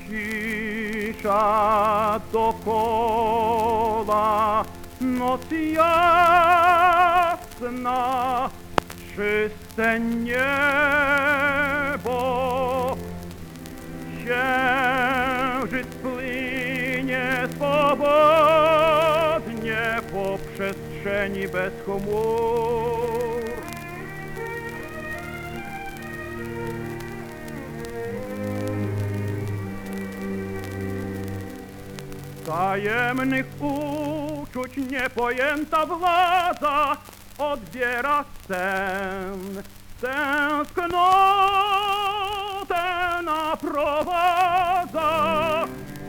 cisza dokoła, noc jasna, czyste niebo. Księżyc płynie swobodnie po przestrzeni bez chmur. Tajemnych uczuć niepojęta władza odbiera sen, tęsknotę naprowadza.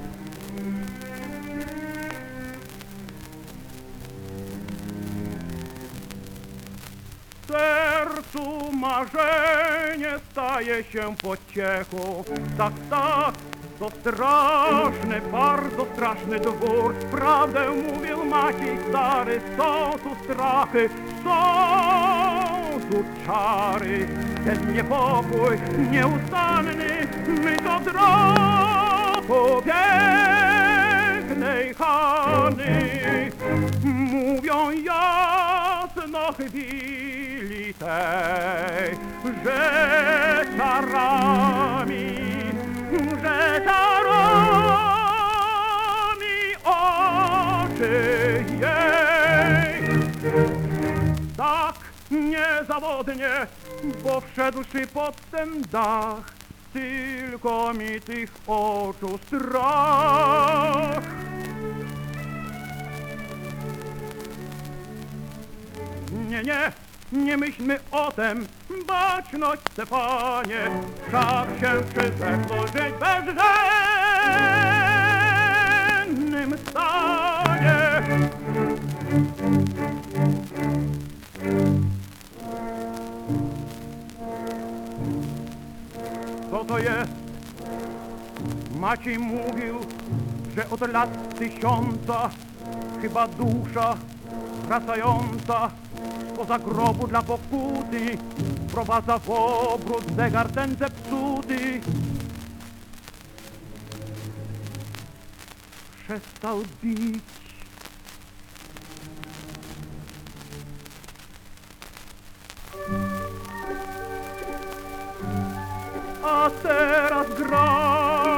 W sercu marzenie staje się pociechą, tak, tak. To straszny, bardzo straszny dwór. Prawdę mówił Maciej stary. Są tu strachy, są tu czary. Ten niepokój nieustanny, my to drogą pięknej Hany. Mówią jasno chwili tej, że czarami oczy jej. Tak niezawodnie, bo wszedłszy pod ten dach, tylko mi tych oczu strach. Nie, nie myślmy o tem, baczność Stefanie, wszak się przyrzekło żyć bezżennym stanie. Co to jest? Maciej mówił, że od lat 1000 chyba dusza wracająca spoza grobu dla pokuty wprowadza w obrót zegar ten zepsuty. Przestał bić. A teraz gra.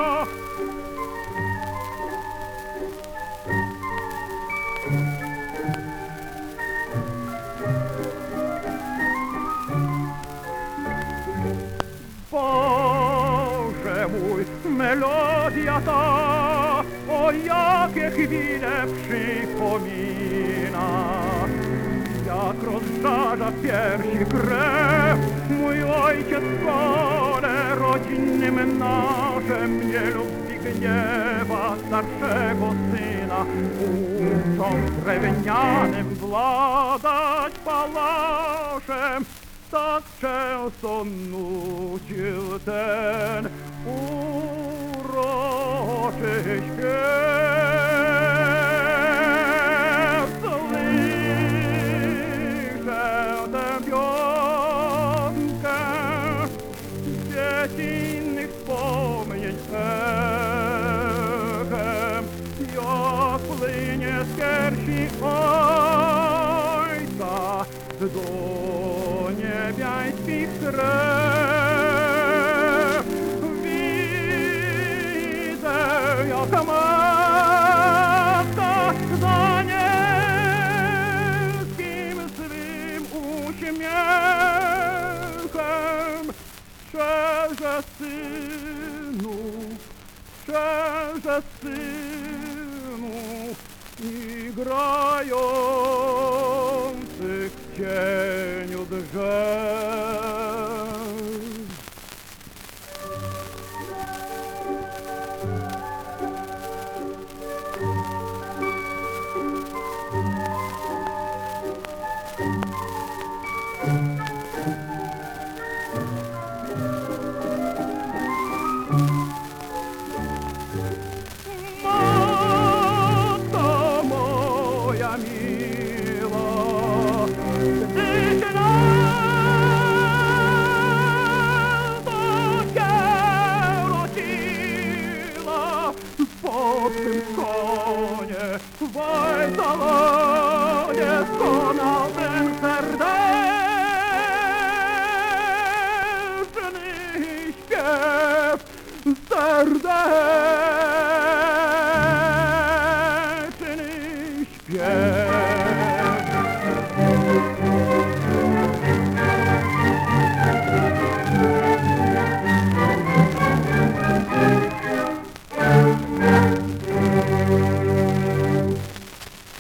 Boże mój, melodia ta, o jakie chwile przypomina. Jak rozżarza w piersi krew, mój ojciec w kole rodzinnym naszem nie lubi gniewa starszego syna, ucząc drewnianym władać palaszem. Tak często nucił ten uroczy śpiew. Słyszę tę piosenkę dziecinnych wspomnień echem, jak płynie z piersi ojca do niebiańskich stref. Widzę, jak matka za niebieskim swym uśmiechem strzeże synu, strzeże synu i grających w cieniu drzew.